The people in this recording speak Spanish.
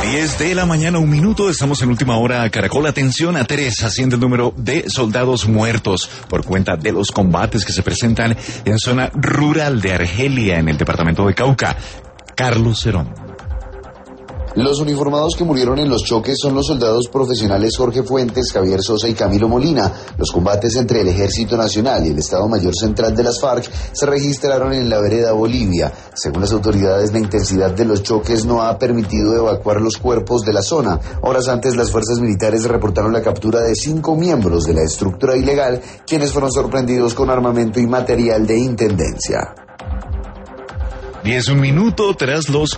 10 de la mañana, 1 minuto, estamos en última hora. Caracol, atención a 3, asciende el número de soldados muertos por cuenta de los combates que se presentan en zona rural de Argelia, en el departamento de Cauca. Carlos Cerón. Los uniformados que murieron en los choques son los soldados profesionales Jorge Fuentes, Javier Sosa y Camilo Molina. Los combates entre el Ejército Nacional y el Estado Mayor Central de las FARC se registraron en la vereda Bolivia. Según las autoridades, la intensidad de los choques no ha permitido evacuar los cuerpos de la zona. Horas antes, las fuerzas militares reportaron la captura de 5 miembros de la estructura ilegal, quienes fueron sorprendidos con armamento y material de intendencia. 10, 1 minuto, tras los